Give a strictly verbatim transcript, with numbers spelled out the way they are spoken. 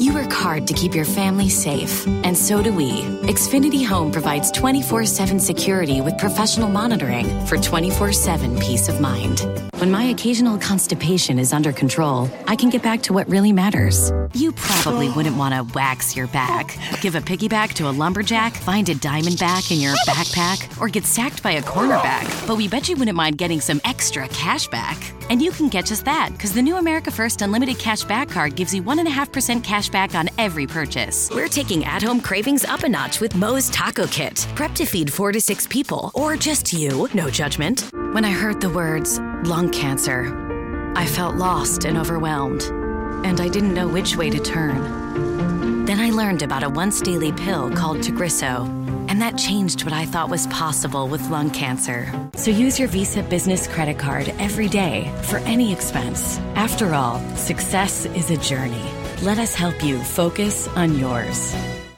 You work hard to keep your family safe, and so do we. Xfinity Home provides twenty-four seven security with professional monitoring for twenty-four seven peace of mind. When my occasional constipation is under control, I can get back to what really matters. You probably wouldn't want to wax your back, give a piggyback to a lumberjack, find a diamondback in your backpack, or get sacked by a cornerback. But we bet you wouldn't mind getting some extra cash back. And you can get just that, because the new America First Unlimited Cash Back Card gives you one point five percent cash back on every purchase. We're taking at-home cravings up a notch with Moe's Taco Kit. Prep to feed four to six people, or just you, no judgment. When I heard the words, lung cancer, I felt lost and overwhelmed, and I didn't know which way to turn. Then I learned about a once-daily pill called Tagrisso, and that changed what I thought was possible with lung cancer. So use your Visa Business Credit Card every day for any expense. After all, success is a journey. Let us help you focus on yours.